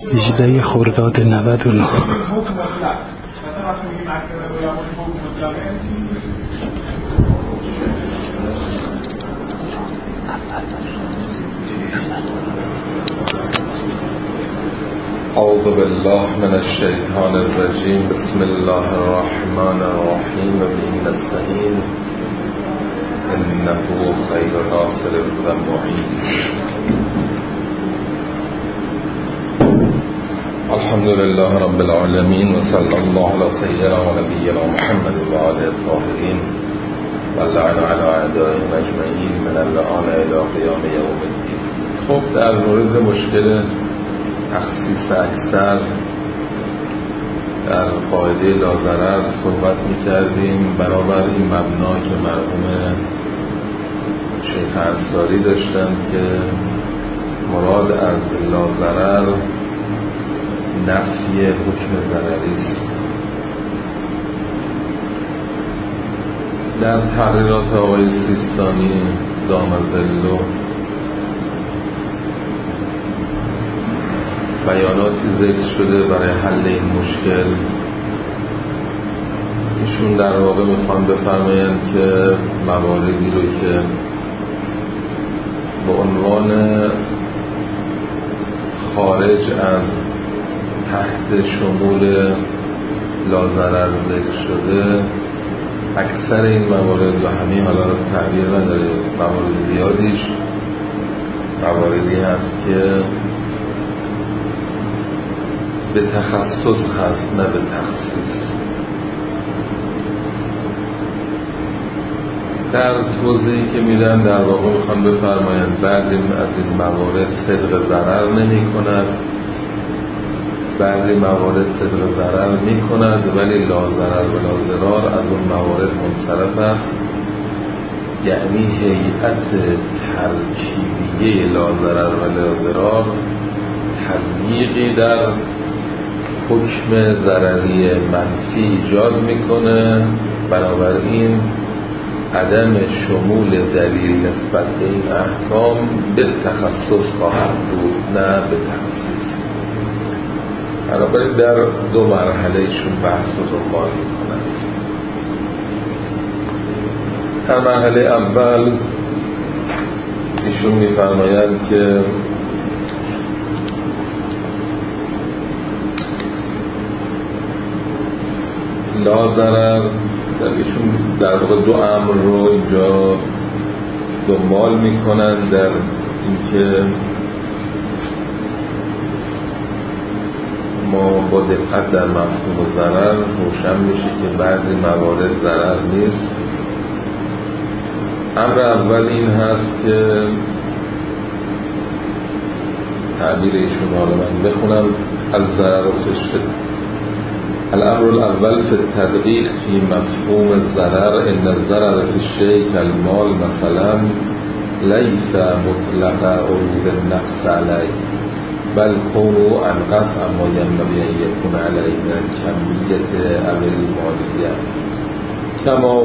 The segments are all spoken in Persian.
18 خرداد 99. اعوذ بالله من الشیطان الرجیم. بسم الله الرحمن الرحیم و به نستعین انه خیر ناصر و معین. الحمد لله رب العالمین و صلی الله علی سیدنا و نبینا محمد و آله الطاهرین و اللعن علی اعدائهم اجمعین من اللعان الی قیام یوم الدین. خب در مورد مشکل تخصیص اکثر در قاعده لاضرر صحبت می‌کردیم. بنابر این مبنا که مرحوم شیخ انصاری داشتن که مراد از لاضرر نفی حکم ضرری است. در تحریرات آقای سیستانی دامزلو بیاناتی ذکر شده برای حل این مشکل. ایشون در واقع میخوان بفرمایند که مواردی رو که به عنوان خارج از تحت شمول لاضرر ذکر شده، اکثر این موارد و همین حالا تعبیر نداره، موارد زیادیش مواردی هست که به تخصص هست نه به تخصیص. در توضیحی که میدن در واقع میخوان بفرمایند بعضی از این موارد صدق ضرر نمی کند، بعضی موارد صدق ضرر می کند ولی لا ضرر و لا ضرار از اون موارد منصرف است. یعنی هیئت ترکیبیه لا ضرر و لا ضرار تضییقی در حکم ضرری منفی ایجاد میکنه. بنابراین عدم شمول دلیل نسبت به این احکام به تخصص خواهد بود نه به تخصیص. بنابراین در دو مرحله ایشون بحث رو دنبال میکنن. در مرحله اول ایشون میفرمایند که لا ضرر، ایشون در واقع دو امر رو اینجا دنبال میکنن در اینکه ما با دقت در مفهوم ضرر روشن میشه که بعضی موارد ضرر نیست. امر اول این هست که تعبیر ایشون حالا من بخونم از ضرر و تشفه. الامر الاول فی التدقیق فی مفهوم الضرر ان الضرر فی الشیء کالمال مثلا لیس مطلق عروض النقص علیه بل کونه انقص اما ینبغی ان یکون علیه من کمیت او المالیه کما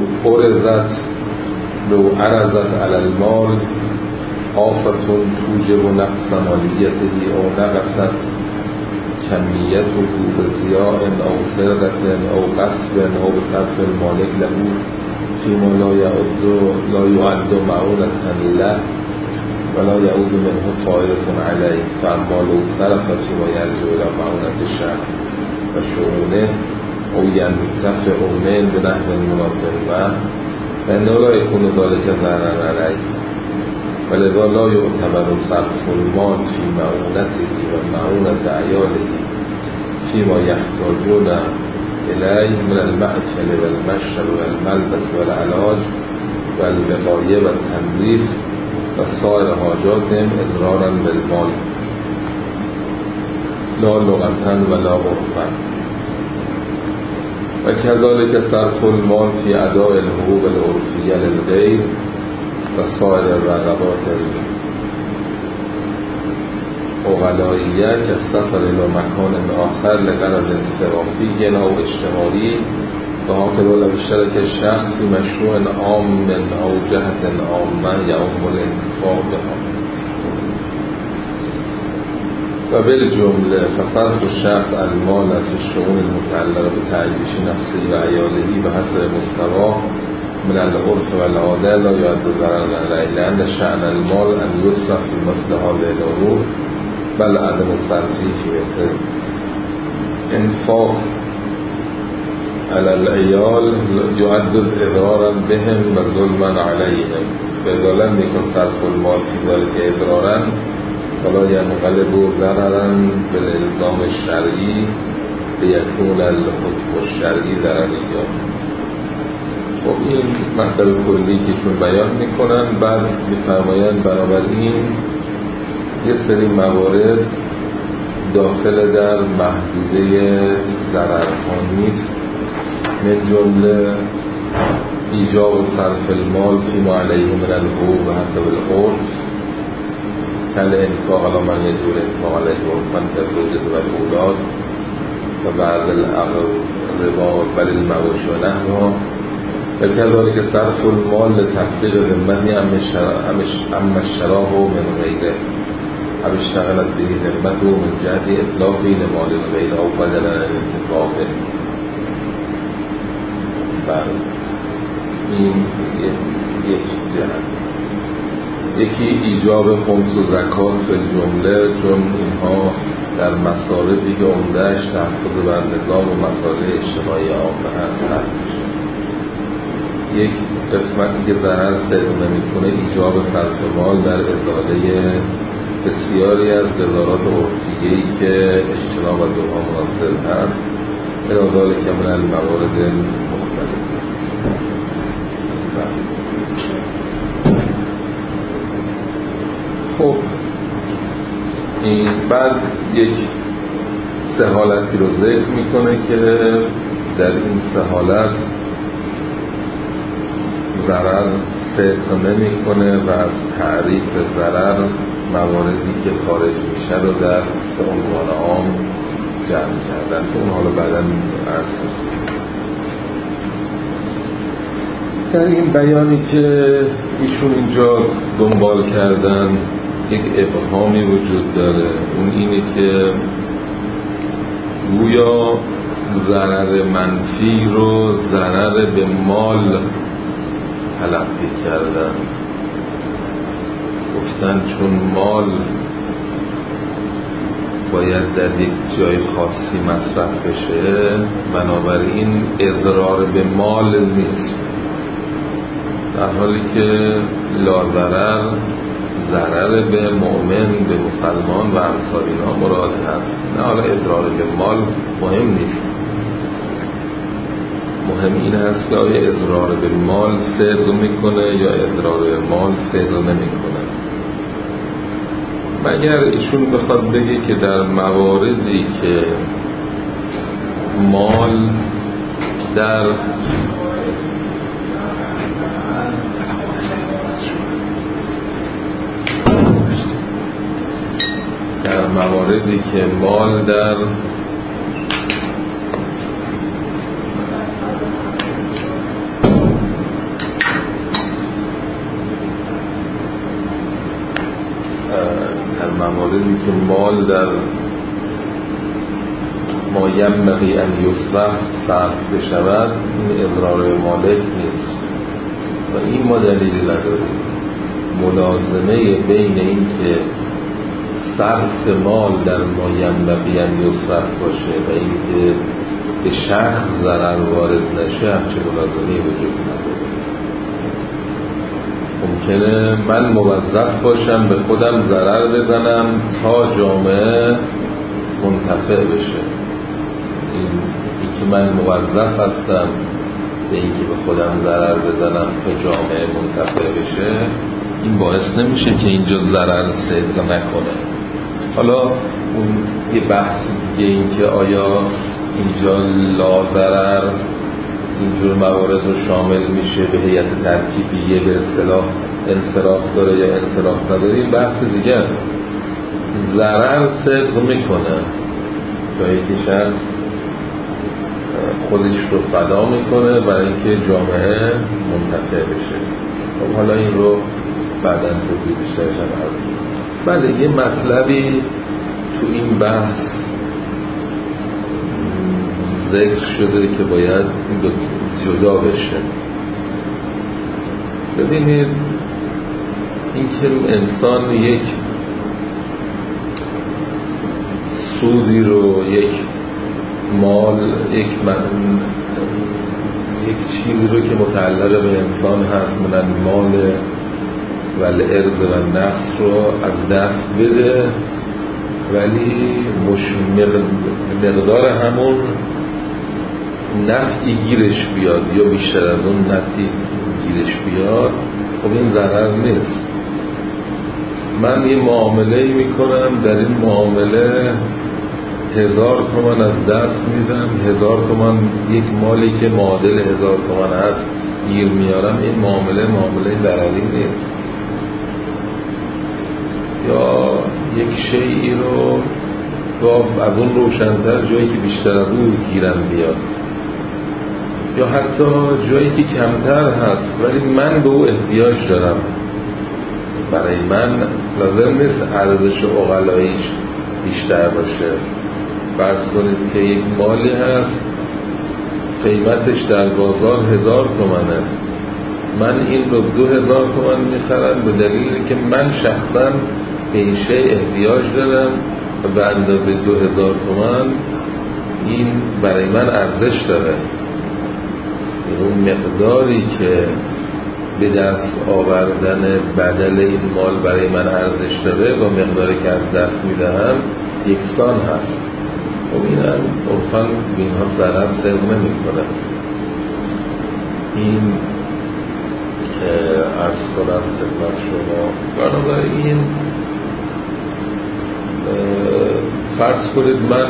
لو عرضت علی المال آفة توجب نقص مالیته او نقصت کمیته بزیاء او سرقة او غصب او بصرف المالک له فیما لا یعد معونة له ولا یعود منه فائدة علیه فاما لو صرف فیما یرجع الى معونة الشخص و شؤونه او ینتفع من بنحو مناسب فانه لا یکون ذلك ضررا علیه ولذا لا يعتبر صرف المال في معونته و معونة عیاله فيما يحتاجون إليه من المأكل والمشرب والملبس والعلاج والوقاية والتنظيف وسائر حاجاتهم إضرارا بالمال لا لغة ولا عرفا وكذلك صرف المال في أداء الحقوق العرفية للغير وسائر الرغبات اغلاییه که سفر الى مکان آخر لغرض انتفاقی او اجتماعی و هكذا لو اشترك الشخص في مشروع عام او جهت عامه یعم الانتفاع بها. و بالجمله فصرف الشخص المال از الشؤون المتعلقه به تعییش نفسه و عیالهی به حسب مستواه من العرف و العاده لا یعد ضررا علیه لأن شأن المال ان یصرف فی مثل هذه الامور بل عدم صرفی فی مثل انفاق علی العیال یعد اضرارا بهم و ظلما علیهم فاذا لم یکن صرف المال فی ذلک اضرارا فلا ينقلب ضررا بالالزام الشرعی لیکون الحکم الشرعی ضرریا. خب این مسئله کلی که چون بیان میکنن بعد میفرمایند بنابراین یه سری موارد داخل در محدوده ضررها نیست، من جمله ایجاب صرف المال فیما علیه من الحقوق و حتی بالعرف کل انفاق علی من یجور انفاق علیه عرفا کالزوجة و الاولاد و بعض الربا بل المواشی و نحوها و کذالک صرف المال لتفریق ذمتی اما الشراه من غیره او اشتغلت به ذمته من جهت اطلاقی لمال غیره او بدلا انتفاقه. بله این یک جهت. یکی ایجاب خمس و زکات فی الجمله، چون اینها در مصارفی که عمده‌اش تحفظ بر نظام و مسائل اجتماعی عامه هست. یک قسمتی که ضرر صدق نمی‌کنه ایجاب صرف مال در ازاله بسیاری از قضاوات عرفیه‌ای که اجتناب از اونها مناسب هست، ازاله که من الموارد مختلف. خب این بعد یک سه حالتی رو ذکر میکنه که در این سه حالت ضرر صدق نمیکنه و از تعریف ضرر مواردی که خارج میشه رو در به عنوان عام جمع کردن که اون حالا بعدا عرض کنیم. در این بیانی که ایشون اینجا دنبال کردن یک ابهامی وجود داره، اون اینه که گویا ضرر منفی رو ضرر به مال تلقی کردن، گفتن چون مال باید در یک جای خاصی مصرف بشه بنابراین اضرار به مال نیست، در حالی که لا ضرر ضرر به مؤمن به مسلمان و امثال اینا مراد هست. نه حالا اضرار به مال مهم نیست، مهم این هست که آیا اضرار به مال صدق میکنه یا اضرار به مال صدق نمیکنه. مگر ایشون بخواد بگه که در مواردی که مال در مواردی که مال در مواردی که مال در ما ینبغی ان یصرف صرف بشود این اضرار مالک نیست و این ما دلیلی نداریم. ملازمه بین این که صرف مال در ما ینبغی ان یصرف باشه و این که به شخص ضرر وارد نشه همچه ملازمه وجود نداره. ممکنه من موظف باشم به خودم ضرر بزنم تا جامعه منتفع بشه. این که من موظف هستم به این که به خودم ضرر بزنم تا جامعه منتفع بشه این باعث نمیشه که اینجا ضرر صدق نکنه. حالا اون یه بحث دیگه این که آیا اینجا لا ضرر اینجور موارد رو شامل میشه به هیئت ترکیبیه به اصطلاح انصراف داره یا انصراف نداره، این بحث دیگه است. ضرر صدق میکنه جایی که شخص خودش رو فدا میکنه برای اینکه جامعه منتفع بشه. خب حالا این رو بعداً توضیح بیشترش هم هست. بله یه مطلبی تو این بحث ذکر شده که باید این دو جدا بشه. ببینید این که انسان یک سودی رو، یک مال، یک چیزی رو که متعلق به انسان هست من المال و الارض و نفس رو از دست بده، ولی مقدار همون نفعی گیرش بیاد یا بیشتر از اون نفعی گیرش بیاد، خب این ضرر نیست. من یه معامله میکنم، در این معامله 1000 تومان از دست میدم، 1000 تومان یک مالی که معادل 1000 تومان هست گیر میارم، این معامله ضرری نیست. یا یک شیئی رو از اون روشن‌تر جایی که بیشتر از اون گیرم بیاد، یا حتی جایی که کمتر هست ولی من به او احتیاج دارم، برای من لازم نیست ارزش عقلاییش بیشتر باشه. فرض کنید که یک مالی هست قیمتش در بازار 1000 تومنه، من این رو 2000 تومن میخرم به دلیلی که من شخصا به این شی احتیاج دارم و به اندازه 2000 تومن این برای من ارزش داره. اون مقداری که به دست آوردن بدل این مال برای من ارزش داره با مقداری که از دست میدهم یکسان هست. خب این هم عرفاً به اینها ضرر سرق نمی‌کنه. این عرض کنم خدمت شما. بنابراین فرض کنید من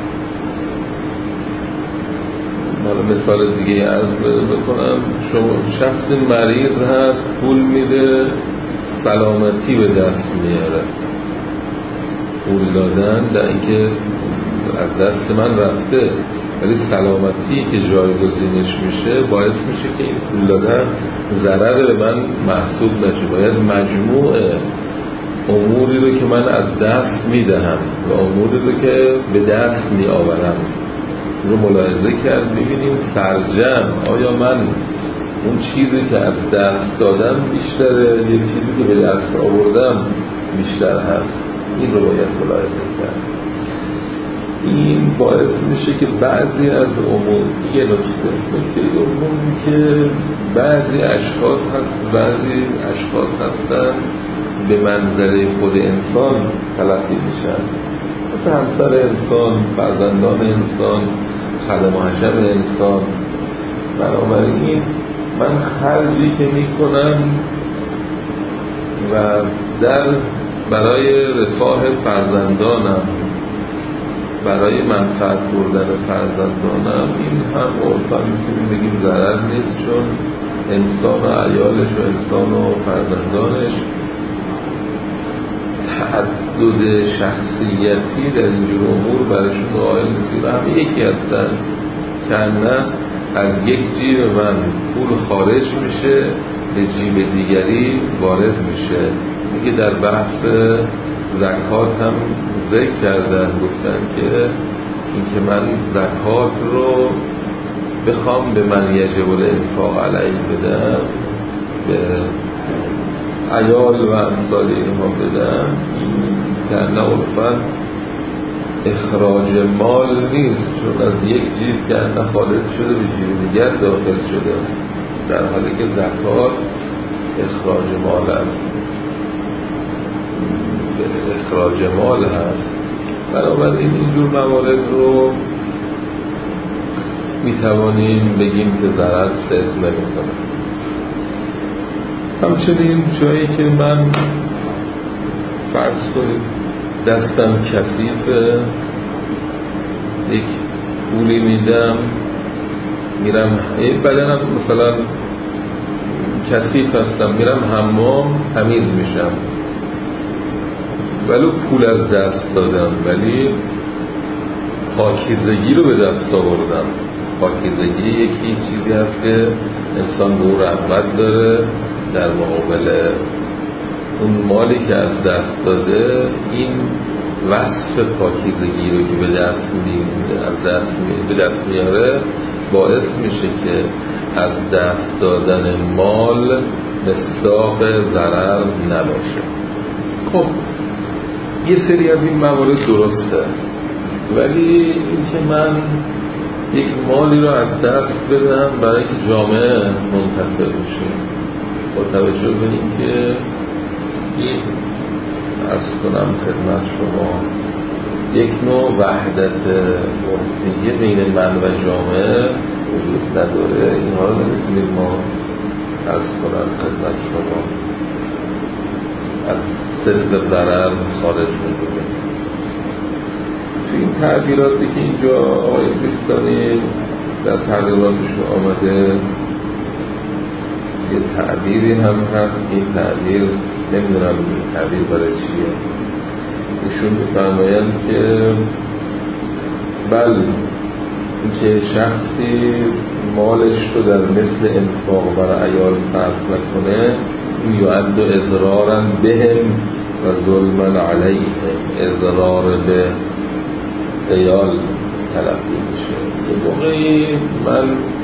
مثال دیگه عرض بکنم، شما شخص مریض هست پول میده سلامتی به دست میاره، پول دادن در اینکه از دست من رفته ولی سلامتی که جایگزینش میشه باعث میشه که این پول دادن ضرر به من محسوب نشه. باید مجموع اموری رو که من از دست میدهم و اموری رو که به دست میآورم رو ملاحظه کرد، ببینیم سرجم آیا من اون چیزی که از دست دادم بیشتره یا چیزی که به دست آوردم بیشتر هست. این رو باید ملاحظه کرد. این باعث میشه که بعضی از امور، یه نکته دوم که بعضی اشخاص هستن به منزله خود انسان تلقی میشن، مثل همسر انسان، فرزندان انسان، خدم و حشم انسان. بنابراین من خرجی که میکنم و برای رفاه فرزندانم، برای منفعت بردن فرزندانم، این هم عرفاً میتونیم بگیم ضرر نیست، چون انسان و عیالش و انسان و فرزندانش تعدد شخصیتی در اینجور امور براشون قائل نیست و همه یکی هستن که نه از یک جیب من پول خارج میشه به جیب دیگری وارد میشه. دیگه در بحث زکات هم ذکر کردن، گفتن که اینکه من زکات رو بخوام به من یجب الانفاق علیه بدم، به عیال و امثال اینها بدم، این که نه عرفاً اخراج مال نیست، چون از یک جیب که نه خارج شده به جیب دیگر داخل شده، در حالی که زکات اخراج مال است، اخراج مال هست. بنابراین اینجور موارد رو میتوانیم بگیم که ضرر صدق نمی‌کنه. همچنین جایی که من فرض کنید دستم کثیفه، یک پولی میدم، میرم بدنم مثلا کثیف هستم، میرم حمام تمیز میشم، ولو پول از دست دادم ولی پاکیزگی رو به دست آوردم. پاکیزگی یکی چیزی هست که انسان به او رغبت داره در مقابل اون مالی که از دست داده. این وصف پاکیزگی رو که به دست میاره باعث میشه که از دست دادن مال مصداق ضرر نباشه. خب یه سری از این موارد درسته، ولی اینکه من یک مالی رو از دست بدم برای که جامعه منتفع بشه با توجه به اینکه این عرض کنم خدمت شما یک نوع وحدت عرفیه بین من و جامعه وجود نداره، اینها رو نمیتونیم ما عرض کنم خدمت شما از صدق ضرر خارج میکنیم. تو این تعبیراتی که اینجا آقای سیستانی در تغییراتشون آمده یه تعبیری هم هست، این تعبیر نمیدونم این تعبیر برای چیه. ایشون میفرمایند که بله اینکه شخصی مالش رو در مثل انفاق برای عیال صرف نکنه یعد اضرارا بهم و ظلما علیهم، اضرار به عیال تلقی میشه. یه موقعی من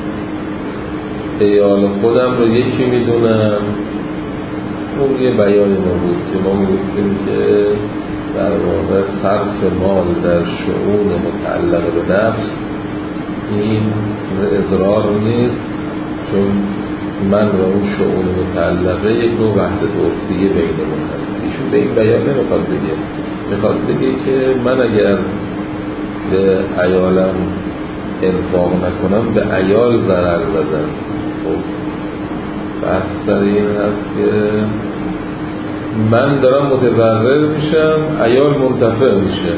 عیال خودم رو یکی میدونم، اون یه بیان ما بود که ما میگفتیم که در واقع صرف مال در شؤون متعلق به نفس این اضرار نیست، چون من و اون شؤون متعلقه یک نوع وحدت عرفیه بینمون هست. ایشون به این بیان نمیخواد بگه، میخواد بگه که من اگر به عیالم انفاق نکنم به عیال ضرر زدم. خب بحث سر این هست که من دارم متضرر میشم، عیال منتفع میشه.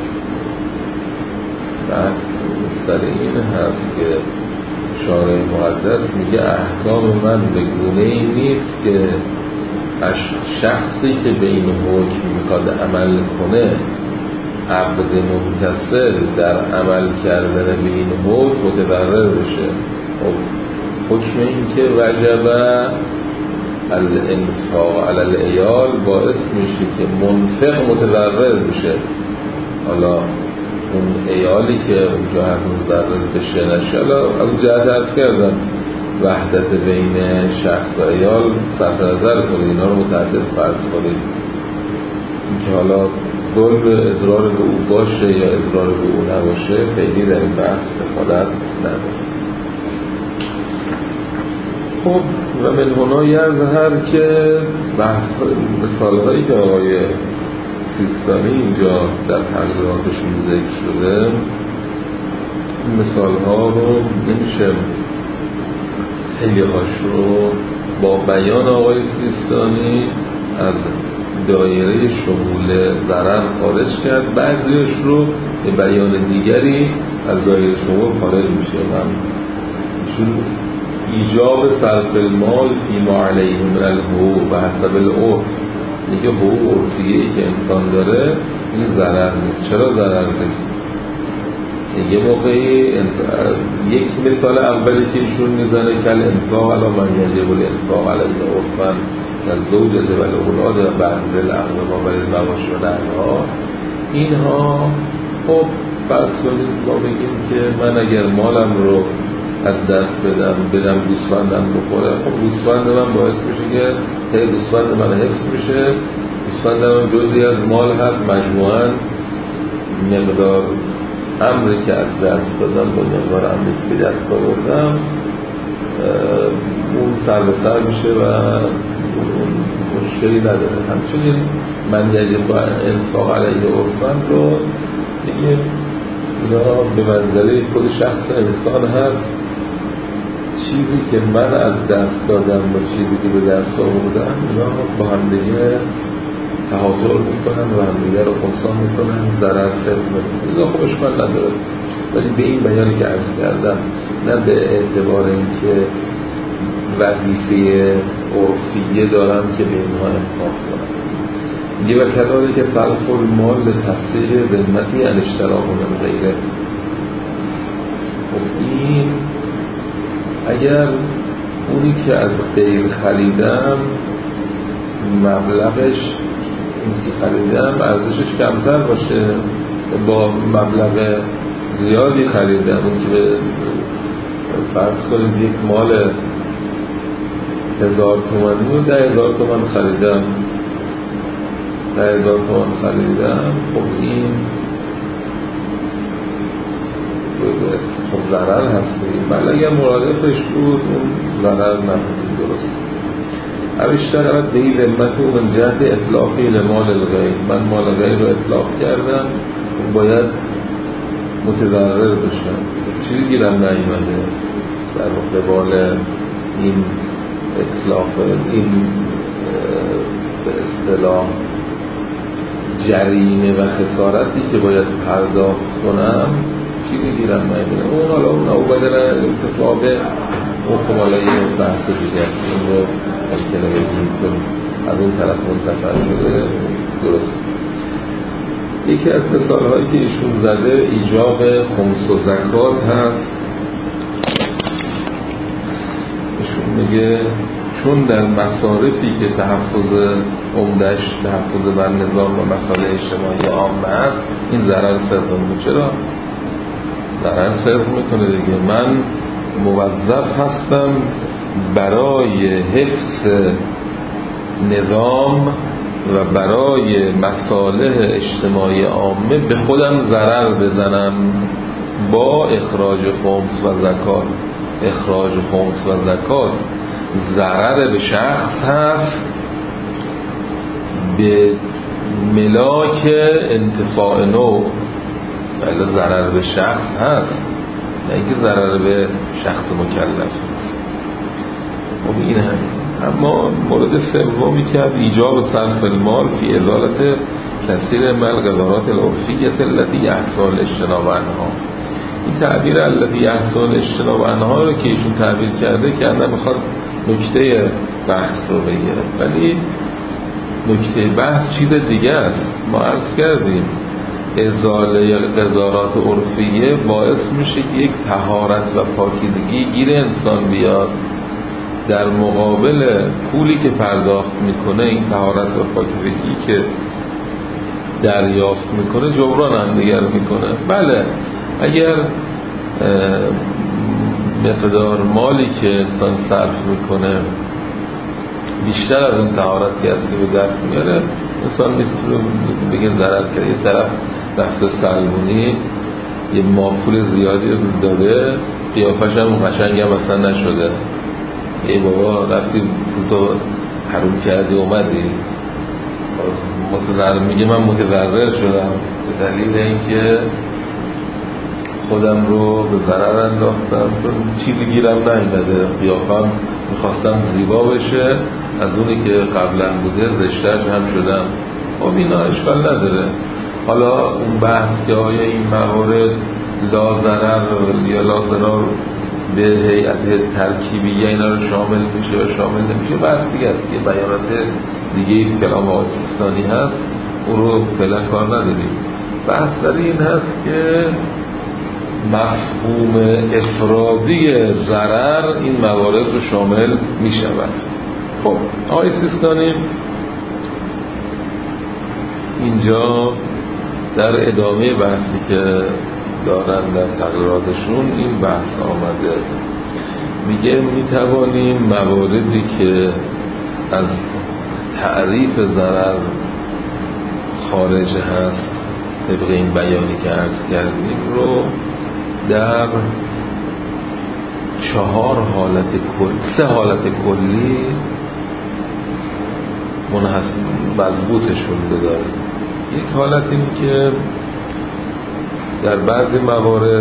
بحث سر این هست که شارع مقدس میگه احکام من به گونه‌ای نیست که شخصی که به این حکم میخواد عمل کنه عبد متصل در عمل کردن به این حکم متضرر بشه. حکم این که وجب الانفاق علی العیال باعث میشه که منفق متضرر بشه. حالا اون عیالی که اونجا هر متضرر بشه نشه، حالا از جهت عرض کردم وحدت بین شخص و عیال صرف نظر کنید، اینا رو متعدد فرض کنید. اینکه حالا ظلم اضرار به او باشه یا اضرار به او نباشه خیلی در این بحث دخالت نداره. خب و من هنا یظهر که بحث مثال هایی که آقای سیستانی اینجا در تغییراتشون ذکر شده، این مثال ها رو نمیشه خیلی هاش رو با بیان آقای سیستانی از دایره شمول ضرر خارج کرد، بعضیش رو به بیان دیگری از دایره شمول خارج میشه. من چون ایجاب صرف المال فیما علیه من الحقوق و حسب العرف، میگه حقوق عرفیه‌ای که انسان داره این ضرر نیست. چرا ضرر نیست؟ یه موقعی یک مثال اولی که ایشون میزنه کل انفاق علی من یجب الانفاق علیه عرفا از زوجته و الاولاد و بعض الاقربا و المواشی و نحوها، اینها خب فرض کنید ما بگیم که من اگر مالم رو از دست بدم گوسفندم بخوره، خب گوسفند من باعث میشه که گوسفند من حفظ میشه، گوسفند من جزئی از مال هست، مجموعاً مقدار امری که از دست دادم با مقدار امری که به دست آوردم اون سر به سر میشه و اون مشکلی نداره. همچنین من یجب با انفاق علیه عرفا رو دیگه اینا به منزله خود شخص انسان هست. چیزی که من از دست دادم و چیزی که به دست آوردم اینا با هم دیگه تهاجر میکنن و هم دیگه رو خونسان میکنن، ضرر صرف میکنن. اینا خب اشکال نداره، ولی به این بیانی که عرض کردم نه به اعتبار اینکه وظیفه عرفیه دارم که به اینها انفاق کنم. میگه و کداره که صرف المال تفسیر ذمتی انشتراه من غیره. خب این اگر اونی که از غیر خریدم مبلغش که خریدم ارزشش کمتر باشه، با مبلغ زیادی خریدم، اون که فرض کنید یک مال 1000 تومانی و 10,000 تومان خریدم، 10,000 تومان خریدم، خب این خب ضرر هستی، بله اگر مرادفش بود اون ضرر نبود، درست. اشتغلت به این ذمت و من جهت اطلاقی لمال الغیر، من مال غیر رو اطلاق کردم، باید متضرر بشم، چیزی گیرم نیامده در قبال این اطلاق، این به اصطلاح جریمه و خسارتی که باید پرداخت کنم، چیزی گیرم نیامده. اون حالا اون اوبدن اتفاق حکمالایی بحث دیگر، این رو ممکنه بگیم چون از اون طرف منتفع شده، درست. یکی از مثالهایی که ایشون زده ایجاب خمس و زکات هست. ایشون میگه چون در مصارفی که تحفظ عمده‌اش تحفظ بر نظام و مسائل اجتماعی عامه هست، این ضرر صرف میکنه. چرا؟ ضرر صرف میکنه دیگه. من موظف هستم برای حفظ نظام و برای مصالح اجتماعی عامه به خودم ضرر بزنم با اخراج خمس و زکات. اخراج خمس و زکات ضرر به شخص هست به ملاک انتفاع نوع، ولی ضرر به شخص هست نه اینکه ضرر به شخص مکلف هست. خب این هم. اما مورد سومی که ایجاب صرف المال فی ازالت کثیر من القدرات العرفیة التي یحصل الاجتناب عنها. این تعبیر التي یحصل الاجتناب عنها رو که ایشون تعبیر کرده که انا میخواد نکته بحث رو بگیره، ولی نکته بحث چیز دیگه است. ما عرض کردیم ازاله قذارات عرفیه باعث میشه که یک طهارت و پاکیزگی گیر انسان بیاد، در مقابل پولی که پرداخت میکنه این طهارت و پاکیزگی که دریافت میکنه جبران هم دیگر میکنه. بله اگر مقدار مالی که انسان صرف میکنه بیشتر از اون طهارتی هست که به دست میاره، انسان میتونه بگه ضرر کرد. یه طرف رفته سلمونی یه پول زیادی رو داده، قیافش هم قشنگ هم اصلا نشده، ای بابا رفتی پول تو حروم کردی اومدی. میگه من متضرر شدم به دلیل اینکه خودم رو به ضرر انداختم، چون چیزی گیرم نیامده، قیافم میخواستم زیبا بشه، از اونی که قبلا بوده زشترش هم شدم. خب اینا اشکال نداره. حالا اون بحث که آیا این موارد لا ضرر یا لا ضرر به هیئت ترکیبیه اینا رو شامل میشه یا شامل نمیشه بحث دیگه است، یه بیانات دیگه کلام آقای سیستانی هست، اون رو فعلا کار نداریم. بحث در این هست که مفهوم افرادی ضرر این موارد رو شامل می شود. خب آقای سیستانی اینجا در ادامه بحثی که دارن در تقریراتشون این بحث آمده، میگه میتوانیم مواردی که از تعریف ضرر خارج هست طبق این بیانی که عرض کردیم رو در 4 حالت کلی، 3 حالت کلی مضبوطشون بداریم. یک حالت این که در بعضی موارد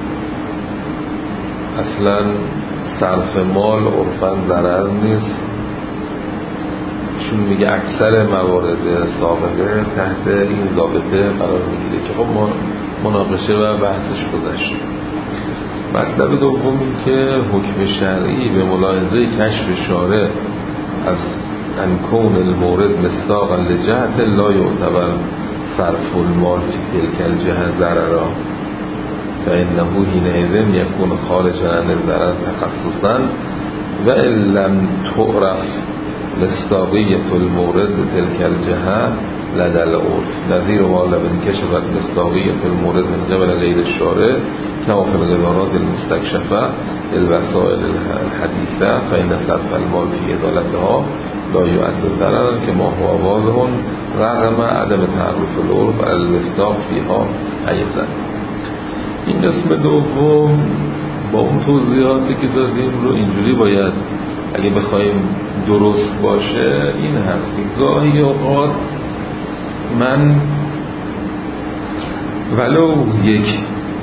اصلا صرف مال عرفاً ضرر نیست، چون میگه اکثر موارد سابقه تحت این ضابطه قرار میگیره که خب ما مناقشه و بحثش گذشت. مطلب دوم این که حکم شرعی به ملاحظه کشف شارع از انکون المورد مصداقا لجهت لا یعتبر صرف المال فی تلک الجهه ضررا فانه حینئذ یکون خارجا عن الضرر تخصصا و ان لم تعرف مصداقیة المورد به تلک الجهه لدى العرف نظیر ما لم انکشفت مصداقیة المورد من قبل غیر الشارع کما فی القرارات المستکشفه الوسائل الحدیثه فإن صرف المال فی ادالتها لا یعد ضررا كما هو واضح رغم عدم تعرف العرف علی المصداق فیها ایضا. این قسم دوم با اون توضیحاتی که دادیم رو اینجوری باید اگه بخوایم درست باشه این هست که گاهی اوقات من ولو یک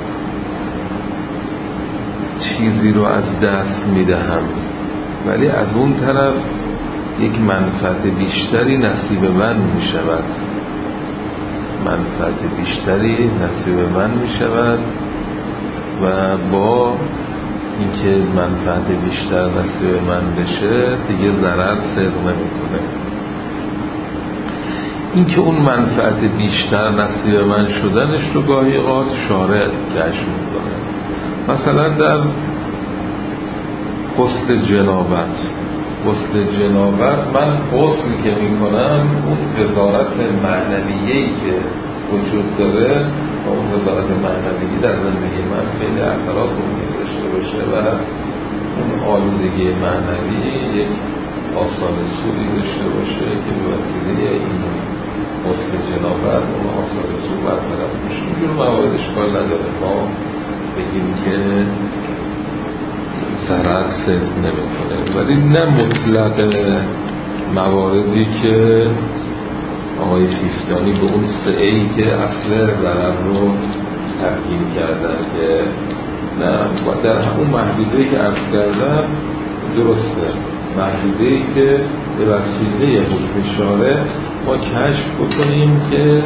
چیزی رو از دست میدهم ولی از اون طرف یک منفعت بیشتری نصیب من میشود، منفعت بیشتری نصیب من میشود و با اینکه منفعت بیشتر نصیب من بشه دیگه ضرر صدق نمیکنه. اینکه اون منفعت بیشتر نصیب من شدنش رو گاهی اوقات شارع کشف میکنه. مثلا در غسل جنابت من غسل که میکنم اون وزارت معنویه‌ای که وجود داره و اون وزارت معنویه‌ای در زندگی من خیلی اثرات ممکنه داشته باشه و اون آلودگی معنوی یک آثار سوئی داشته باشه که به وسیله این غسل جنابت اون آثار سو برطرف میشه. اینجور موارد اشکال نداره ما بگیم که ضرر صدق نمیکنه، ولی نه مطلق مواردی که آقای خیستانی به اون سعی که اصل ضرر رو تبیین کردن که نه در همون محدوده‌ای که عرض کردم درسته، محدوده‌ای که به وسیله حکم شارع ما کشف بکنیم که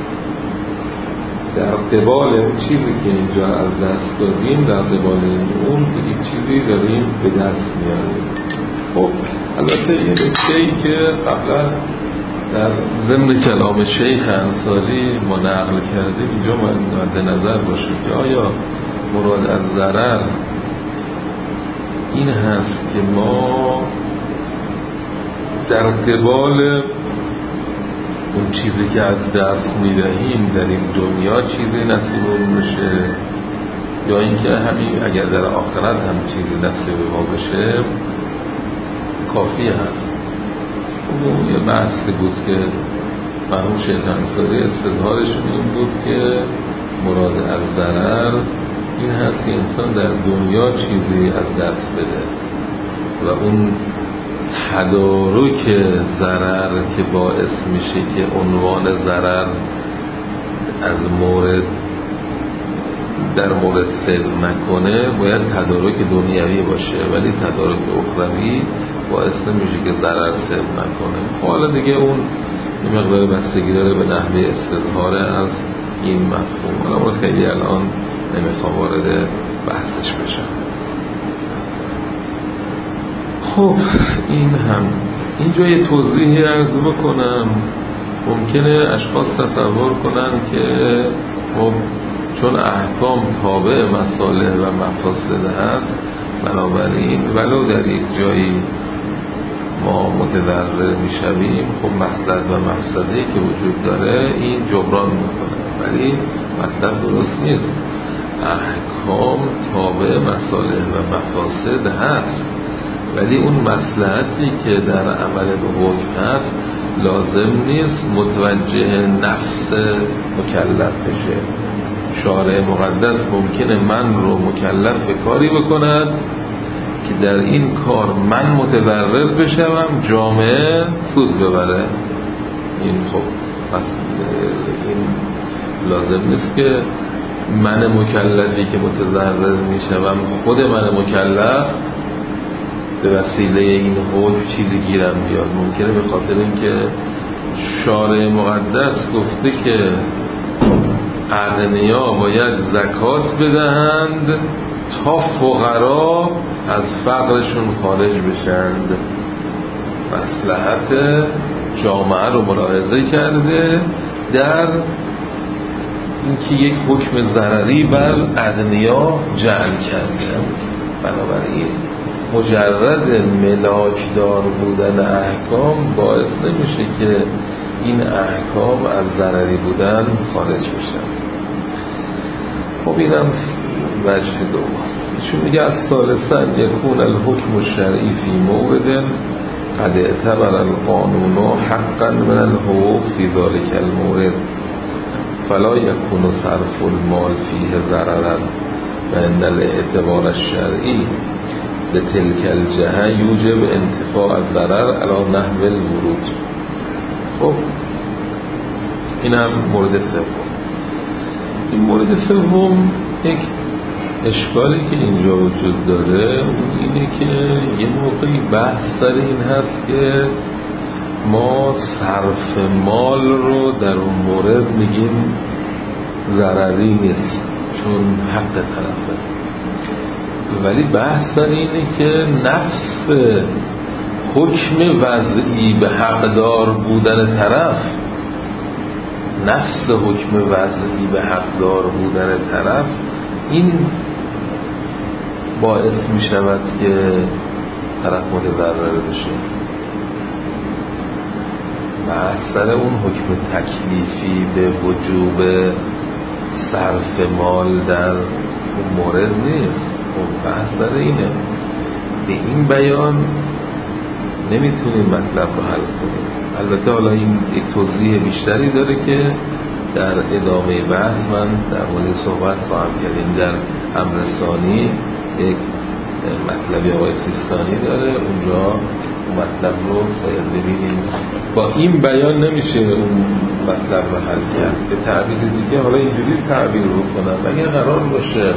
در قبال اون چیزی که اینجا از دست دادیم در قبال اون یک چیزی داریم به دست میاریم. خب البته یه نکته‌ای که قبلا در ضمن کلام شیخ انصاری ما نقل کردیم اینجا مد نظر باشه که آیا مراد از ضرر این هست که ما در قبال اون چیزی که از دست میدهیم در این دنیا چیزی نصیبمون بشه یا اینکه همین اگر در آخرت هم چیزی نصیب ما بشه کافی هست. اون یه بحثی بود که مرحوم شیخ انصاری استظهارشون این بود که مراد از ضرر این هست که انسان در دنیا چیزی از دست بده و اون تدارک ضرر که باعث میشه که عنوان ضرر از مورد در مورد صدق نکنه باید تدارک دنیوی باشه ولی تدارک اخروی باعث نمیشه که ضرر صدق نکنه. حالا دیگه اون یه مقدار بستگی داره به نحوه استظهار از این مفهوم. حالا خیلی الان نمیخوام وارد بحثش بشم. خب این هم اینجا یه توضیحی عرض بکنم. ممکنه اشخاص تصور کنن که خب چون احکام تابع مصالح و مفاسد هست بنابراین ولو در یک جایی ما متضرر میشویم خب مصلحت و مفسده‌ای که وجود داره این جبران میکنه، ولی مطلب درست نیست. احکام تابع مصالح و مفاسد هست ولی اون مصلحتی که در عمل به حکم هست لازم نیست متوجه نفس مکلف بشه. شارع مقدس ممکنه من رو مکلف به کاری بکند که در این کار من متضرر بشم جامعه سود ببره. این خب پس این لازم نیست که من مکلفی که متضرر میشم خود من مکلف به وسیله این حکم چیزی گیرم بیاد. ممکنه به خاطر اینکه شارع مقدس گفته که اغنیا باید زکات بدهند تا فقرا از فقرشون خارج بشند، مصلحت جامعه رو ملاحظه کرده در اینکه یک حکم ضرری بر اغنیا جعل کرده. بنابراین مجرد ملاکدار بودن احکام باعث نمیشه که این احکام از ضرری بودن خارج بشن. خب اینم وجه دوم. ایشون میگه از ثالثا یکون الحکم الشرعی فی مورد قد اعتبر القانون حقا من الحقوق فی ذلك المورد فلا یکون صرف المال فیه ضررا و ان الاعتبار الشرعی به تلک الجهه یوجب انتفاع الضرر علی نحو الورود. خب اینم مورد سوم. این مورد سوم یک اشکالی که اینجا وجود داره اون اینه که یه موقعی بحث سر این هست که ما صرف مال رو در اون مورد میگیم ضرری نیست چون حق طرفه، ولی بحث سر اینه که نفس حکم وضعی به حقدار بودن طرف، نفس حکم وضعی به حقدار بودن طرف این باعث می شود که طرف متضرر بشه. و اثر اون حکم تکلیفی به وجوب صرف مال در اون مورد نیست. اون اثر اینه. به این بیان نمیتونیم مطلب رو حل کنیم. البته حالا این یک توضیح بیشتری داره که در ادامه بحث من در مورد صحبت خواهم کردیم. در امر ثانی یک مطلبی آقای سیستانی داره، اونجا مطلب رو باید ببینیم. با این بیان نمیشه اون مطلب رو حل کرد. به تعبیر دیگه حالا اینجوری تعبیر رو کنم، اگر قرار باشه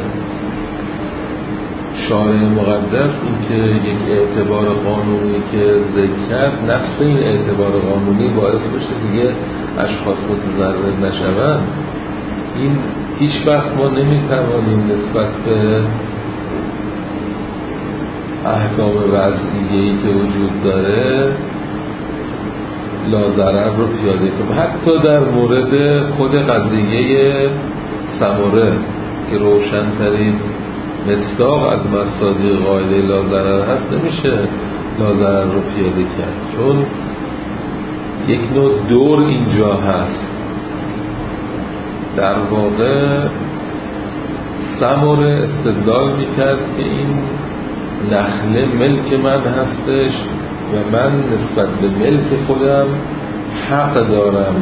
شارع مقدس این که یک اعتبار قانونی که ذکر کرد، نفس این اعتبار قانونی باعث بشه دیگه اشخاص متضرر نشوند، این هیچ وقت ما نمیتوانیم نسبت به احکام وضعیه‌ای که وجود داره لاضرر رو پیاده کنیم. حتی در مورد خود قضیه ثمره که روشن‌ترین مصداق از مصادیق قاعده لاضرر هست، نمیشه لاضرر رو پیاده کرد، چون یک نوع دور اینجا هست. در واقع ثمره استدلال میکرد که این نخله ملک من هستش و من نسبت به ملک خودم حق دارم.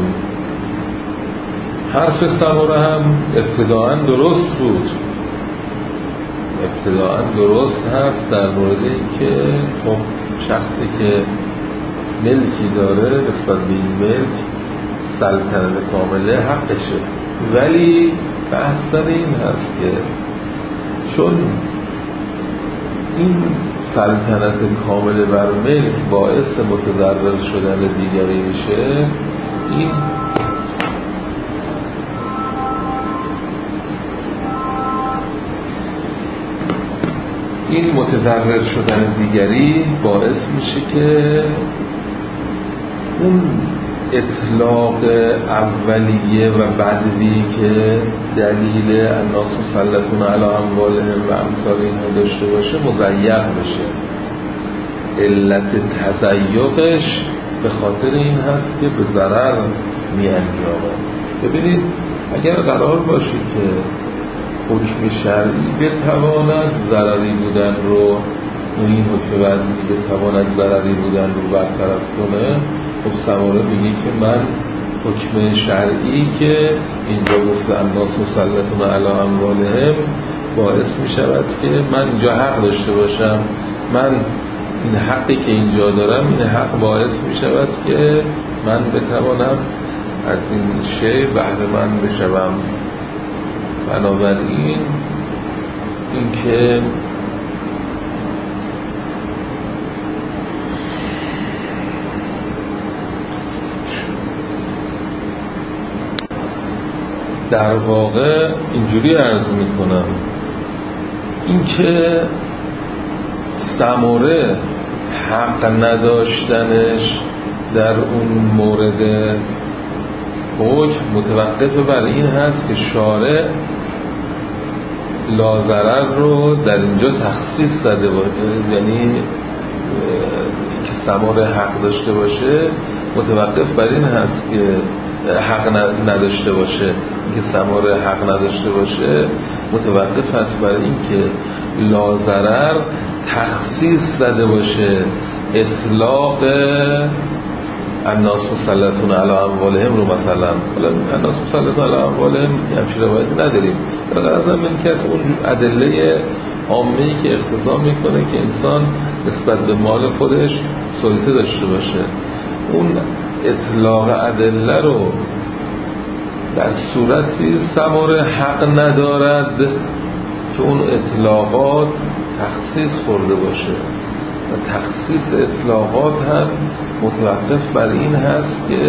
حرف ثمره هم ابتداعاً درست بود، ابتداعاً درست هست در مورد اینکه خب شخصی که ملکی داره نسبت به این ملک سلطنت کامله حقشه. ولی بحث سر این هست که چون این سلطنت کامل بر ملک باعث متضرر شدن دیگری میشه، این متضرر شدن دیگری باعث میشه که اون اطلاق اولیه و بدوی که دلیل الناس مسلطون علی اموالهم و امثال اینها داشته باشه مضیق بشه. علت تضیقش به خاطر این هست که به ضرر می انجامه. ببینید اگر قرار باشه که حکم شرعی بتواند ضرری بودن رو، این حکم وضعی بتواند ضرری بودن رو برطرف کنه، خب ثمره میگه که من حکم شرعی که اینجا گفته الناس مسلطون علی اموالهم باعث میشود که من اینجا حق داشته باشم، من این حقی که اینجا دارم، این حق باعث میشود که من بتوانم از این شی بهره مند بشم. بنابراین این که در واقع اینجوری عرض میکنم، این که ثمره حق نداشتنش در اون مورد حکم متوقف بر این هست که شارع لاضرر رو در اینجا تخصیص زده باشه، یعنی که ثمره حق داشته باشه متوقف بر این هست که حق نداشته باشه، اینکه ثمره حق نداشته باشه متوقف هست بر این که لاضرر تخصیص زده باشه، اطلاق الناس مسلطون علی اموالهم رو مثلا الناس مسلطون علی اموالهم همچین روایتی نداریم، در غرض من که از اون ادله عامه‌ای که اقتضا میکنه که انسان نسبت به مال خودش سلطه داشته باشه، اون اطلاق ادله رو در صورتی ثمره حق ندارد که اون اطلاقات تخصیص خورده باشه و تخصیص اطلاقات هم متوقف بر این هست که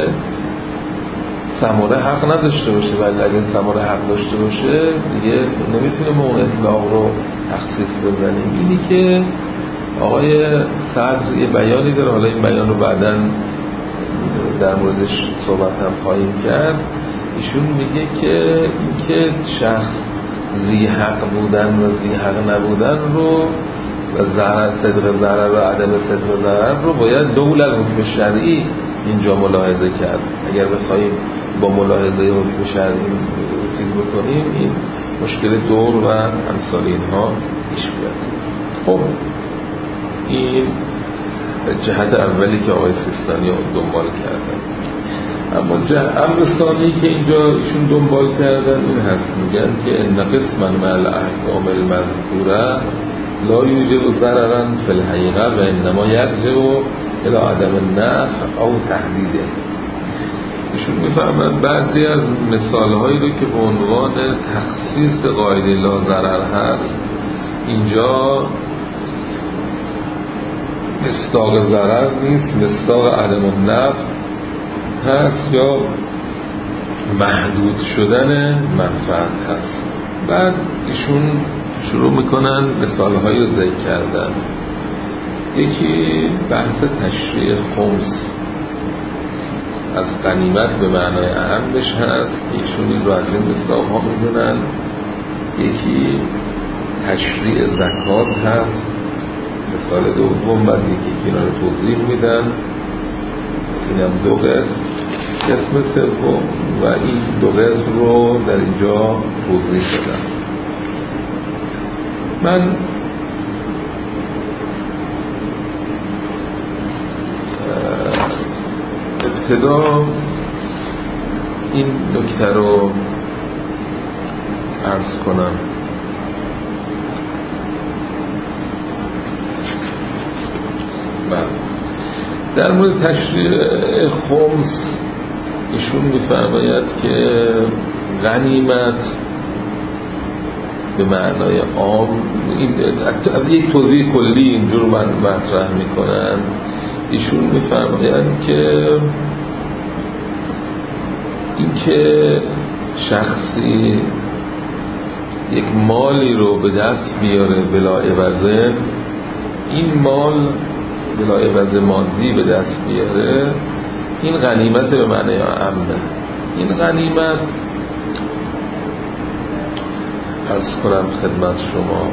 ثمره حق نداشته باشه، ولی اگه ثمره حق داشته باشه دیگه نمیتونیم اون اطلاق رو تخصیص بزنیم. اینی که آقای صدر یه بیانی داره، حالا این بیان رو بعداً در موردش صحبت هم خواهیم کرد. ایشون میگه که اینکه شخص ذی حق بودن و ذی حق نبودن رو و صدق ضرر و عدم صدق ضرر رو باید دول الحکم شرعی اینجا ملاحظه کرد. اگر بخوایم با ملاحظه حکم شرعی چیز بکنیم این مشکل دور و امثال اینها پیش بیاد. خب این جهت اولی که آقای سیستانی دنبال کردن. اما امر ثانی که اینجا ایشون دنبال کردن این هست، میگن که ان قسما مع الاحکام المذکوره لا یوجب ضررا فی الحقیقه و انما یرجع الی عدم النفع او تهدیده. ایشون میفهمن بعضی از مثالهایی رو که به عنوان تخصیص قاعده لا ضرر هست اینجا مصداق ضرر نیست، مصداق عدم النفع هست یا محدود شدن منفعت هست. بعد ایشون شروع میکنن مثالهایی رو ذکر کردن. یکی بحث تشریع خمس از غنیمت به معنای اهمش هست، ایشون این رو از این مثالها میدونن. یکی تشریع زکات هست، مثال دوم، بعد یکی اینا رو توضیح میدن. اینم دو قسم سوم و این دو قسم رو در اینجا توضیح دادم. من ابتدا این نکته رو عرض کنم. در مورد تشریع خمس ایشون میفرماید که غنیمت به معنای عام، این یک توضیح کلی اینجور مطرح میکنن. ایشون میفرماید که اینکه شخصی یک مالی رو به دست بیاره بلا عوض، این مال بلا عوض مادی به دست بیاره، این غنیمت به معنی عامه. این غنیمت عرض کنم خدمت شما،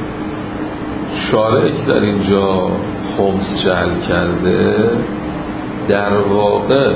شارع که در اینجا خمس جعل کرده در واقع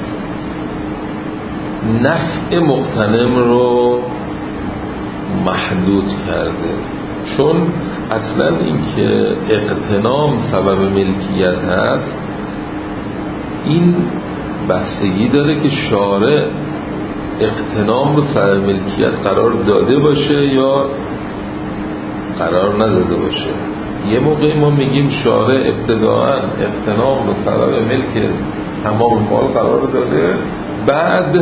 نفع مغتنم رو محدود کرده، چون اصلا این که اغتنام سبب ملکیت هست این بستگی داره که شارع اغتنام رو سبب ملکیت قرار داده باشه یا قرار نداده باشه. یه موقعی ما میگیم شارع ابتداءً اغتنام رو سبب ملک تمام مال قرار داده، بعد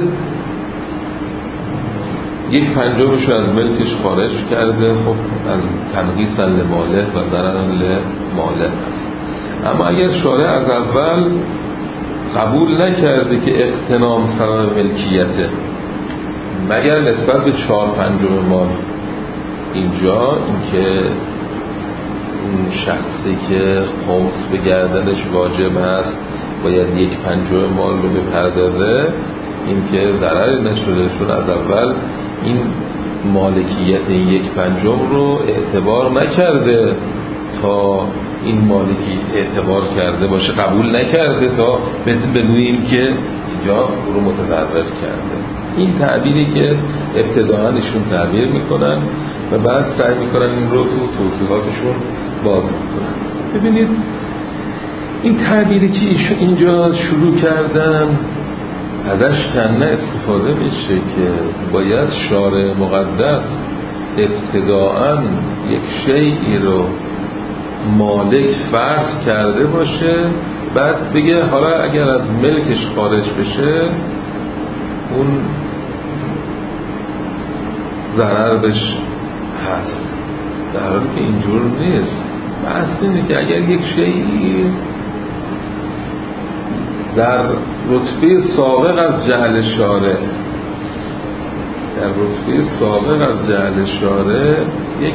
1/5 از ملکش خارج کرده، خب از تنقیص لماله و ضرر لماله است. اما اگر شارع از اول قبول نکرده که اغتنام سبب ملکیته مگر نسبت به 4/5 مال، اینجا اینکه اون شخصی که خمس به گردنش واجب هست باید 1/5 مال رو بپردازه، این که ضرری نشده، چون از اول این مالکیت 1/5 رو اعتبار نکرده تا این مالکی اعتبار کرده باشه قبول نکرده تا بدونیم که اینجا او رو متضرر کرده. این تعبیری که ابتداءً ایشون تعبیر میکنن و بعد سعی میکنن این رو تو توضیحاتشون باز میکنن. ببینید این تعبیری که ایشون اینجا شروع کردن ازش کنه استفاده میشه که باید شارع مقدس ابتداءً یک شیئی رو مالک فرض کرده باشه، بعد بگه حالا اگر از ملکش خارج بشه اون ضرر بهش هست، در حالی که اینجور نیست. بحث اینه که اگر یک شیئی در رتبه سابق از جعل شارع یک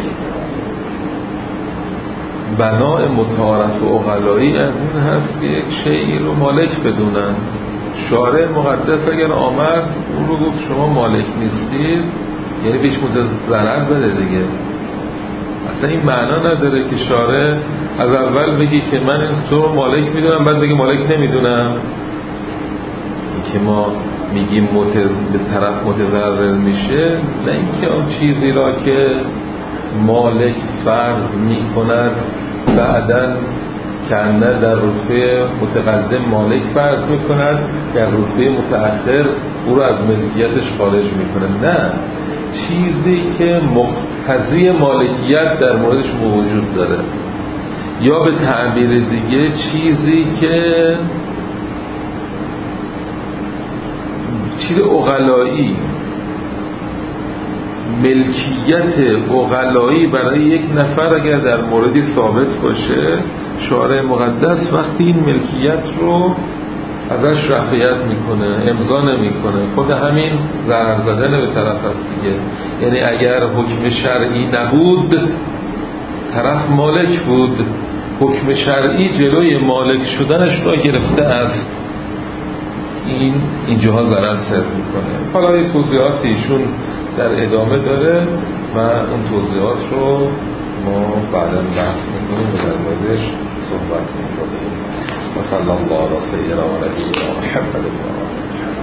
بنای متعارف و عقلایی از این هست که یک شیئی رو مالک بدونن. شارع مقدس اگر آمد اون رو گفت شما مالک نیستید، یعنی بهش ضرر زده دیگه. اصلا این معنا نداره که شارع از اول بگی که من تو مالک میدونم بعد بگی مالک نمیدونم. این که ما میگیم به طرف متضرر میشه، نه اینکه اون چیزی را که مالک فرض میکند بعداً کنه در رتبه متقدم مالک فرض میکند، در رتبه متأخر او را از ملکیتش خارج میکنه. نه، چیزی که مقتضی مالکیت در موردش موجود داره، یا به تعبیر دیگه چیزی که چیز عقلایی، ملکیت عقلایی برای یک نفر اگر در موردی ثابت باشه، شارع مقدس وقتی این ملکیت رو ازش رفعیت میکنه، امضا نمیکنه. خود همین ضرر زدن به طرف هست دیگه. یعنی اگر حکم شرعی نبود، طرف مالک بود، حکم شرعی جلوی مالک شدنش را گرفته است، اینجاها ضرر سر میکنه. حالا این توضیحات ایشون در ادامه داره و اون توضیحات رو ما بعدا بحث میکنیم و در موردش صحبت میکنیم. و صلی الله علی سیدنا و نبینا محمد.